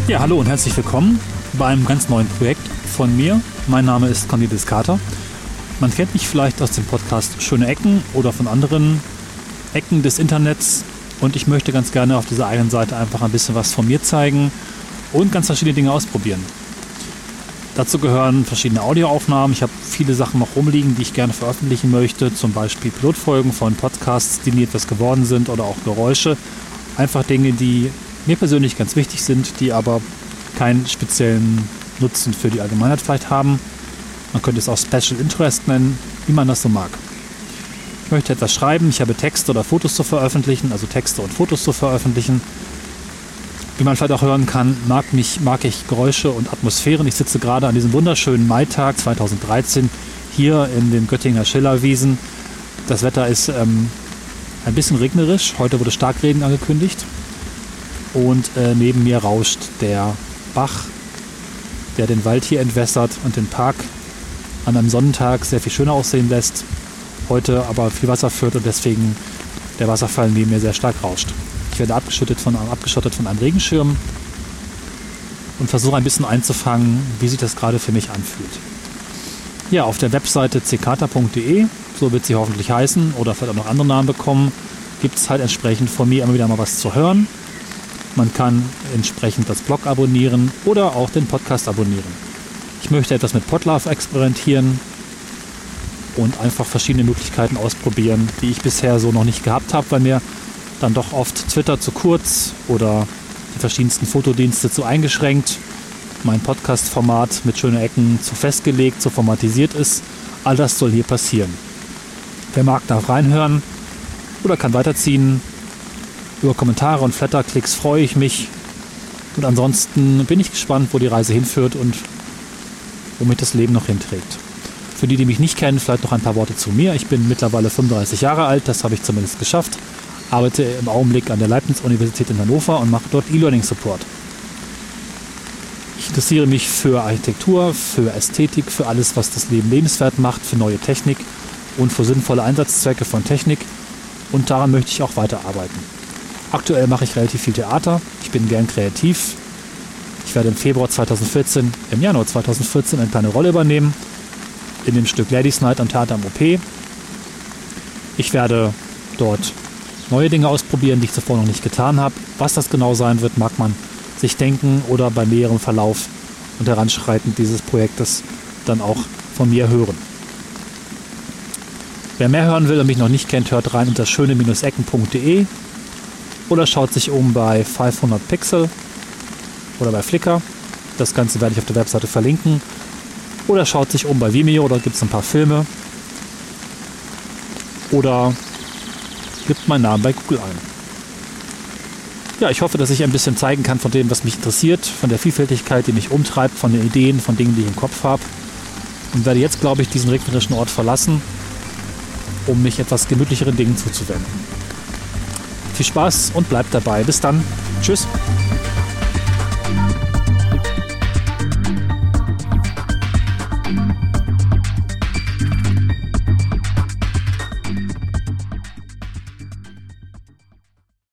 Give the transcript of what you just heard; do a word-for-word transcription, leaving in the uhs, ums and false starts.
Ja, hallo und herzlich willkommen bei einem ganz neuen Projekt von mir. Mein Name ist Cornelis Kater. Man kennt mich vielleicht aus dem Podcast Schöne Ecken oder von anderen Ecken des Internets. Und ich möchte ganz gerne auf dieser eigenen Seite einfach ein bisschen was von mir zeigen und ganz verschiedene Dinge ausprobieren. Dazu gehören verschiedene Audioaufnahmen. Ich habe viele Sachen noch rumliegen, die ich gerne veröffentlichen möchte. Zum Beispiel Pilotfolgen von Podcasts, die nie etwas geworden sind, oder auch Geräusche. Einfach Dinge, die mir persönlich ganz wichtig sind, die aber keinen speziellen Nutzen für die Allgemeinheit vielleicht haben. Man könnte es auch Special Interest nennen, wie man das so mag. Ich möchte etwas schreiben, ich habe Texte oder Fotos zu veröffentlichen, also Texte und Fotos zu veröffentlichen. Wie man vielleicht auch hören kann, mag, mich, mag ich Geräusche und Atmosphären. Ich sitze gerade an diesem wunderschönen Maitag zweitausenddreizehn hier in den Göttinger Schillerwiesen. Das Wetter ist ähm, ein bisschen regnerisch, heute wurde Starkregen angekündigt. Und äh, neben mir rauscht der Bach, der den Wald hier entwässert und den Park an einem Sonnentag sehr viel schöner aussehen lässt. Heute aber viel Wasser führt und deswegen der Wasserfall neben mir sehr stark rauscht. Ich werde abgeschottet von, abgeschottet von einem Regenschirm und versuche ein bisschen einzufangen, wie sich das gerade für mich anfühlt. Ja, auf der Webseite c kater punkt de, so wird sie hoffentlich heißen oder vielleicht auch noch andere Namen bekommen, gibt es halt entsprechend von mir immer wieder mal was zu hören. Man kann entsprechend das Blog abonnieren oder auch den Podcast abonnieren. Ich möchte etwas mit Podlove experimentieren und einfach verschiedene Möglichkeiten ausprobieren, die ich bisher so noch nicht gehabt habe, weil mir dann doch oft Twitter zu kurz oder die verschiedensten Fotodienste zu eingeschränkt, mein Podcast-Format mit schönen Ecken zu festgelegt, zu formatisiert ist. All das soll hier passieren. Wer mag, darf reinhören oder kann weiterziehen. Über Kommentare und Flatterklicks freue ich mich. Und ansonsten bin ich gespannt, wo die Reise hinführt und wo mich das Leben noch hinträgt. Für die, die mich nicht kennen, vielleicht noch ein paar Worte zu mir. Ich bin mittlerweile fünfunddreißig Jahre alt, das habe ich zumindest geschafft. Arbeite im Augenblick an der Leibniz-Universität in Hannover und mache dort E-Learning-Support. Ich interessiere mich für Architektur, für Ästhetik, für alles, was das Leben lebenswert macht, für neue Technik und für sinnvolle Einsatzzwecke von Technik. Und daran möchte ich auch weiterarbeiten. Aktuell mache ich relativ viel Theater. Ich bin gern kreativ. Ich werde im Februar zweitausendvierzehn, im Januar zweitausendvierzehn eine kleine Rolle übernehmen in dem Stück Ladies Night am Theater am O P. Ich werde dort neue Dinge ausprobieren, die ich zuvor noch nicht getan habe. Was das genau sein wird, mag man sich denken oder bei näherem Verlauf und Heranschreiten dieses Projektes dann auch von mir hören. Wer mehr hören will und mich noch nicht kennt, hört rein unter schöne Ecken punkt de oder schaut sich um bei fünfhundert Pixel oder bei Flickr. Das Ganze werde ich auf der Webseite verlinken. Oder schaut sich um bei Vimeo, da gibt es ein paar Filme. Oder gibt meinen Namen bei Google ein. Ja, ich hoffe, dass ich ein bisschen zeigen kann von dem, was mich interessiert, von der Vielfältigkeit, die mich umtreibt, von den Ideen, von Dingen, die ich im Kopf habe. Und werde jetzt, glaube ich, diesen regnerischen Ort verlassen, um mich etwas gemütlicheren Dingen zuzuwenden. Viel Spaß und bleibt dabei. Bis dann. Tschüss.